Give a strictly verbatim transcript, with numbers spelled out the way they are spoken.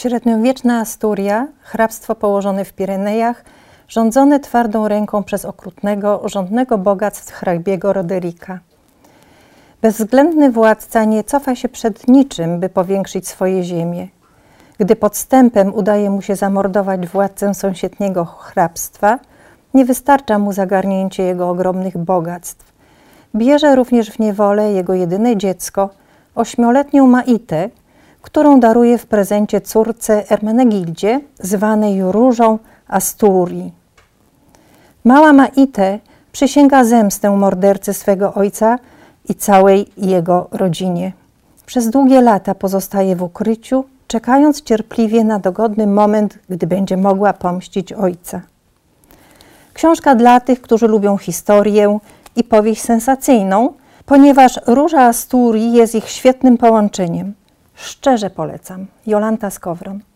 Średniowieczna Asturia, hrabstwo położone w Pirenejach, rządzone twardą ręką przez okrutnego, żądnego bogactw hrabiego Roderika. Bezwzględny władca nie cofa się przed niczym, by powiększyć swoje ziemię. Gdy podstępem udaje mu się zamordować władcę sąsiedniego hrabstwa, nie wystarcza mu zagarnięcie jego ogromnych bogactw. Bierze również w niewolę jego jedyne dziecko, ośmioletnią Maitę, którą daruje w prezencie córce Ermenegildzie, zwanej Różą Asturii. Mała Maitę przysięga zemstę mordercy swego ojca i całej jego rodzinie. Przez długie lata pozostaje w ukryciu, czekając cierpliwie na dogodny moment, gdy będzie mogła pomścić ojca. Książka dla tych, którzy lubią historię i powieść sensacyjną, ponieważ Róża Asturii jest ich świetnym połączeniem. Szczerze polecam. Jolanta Skowron.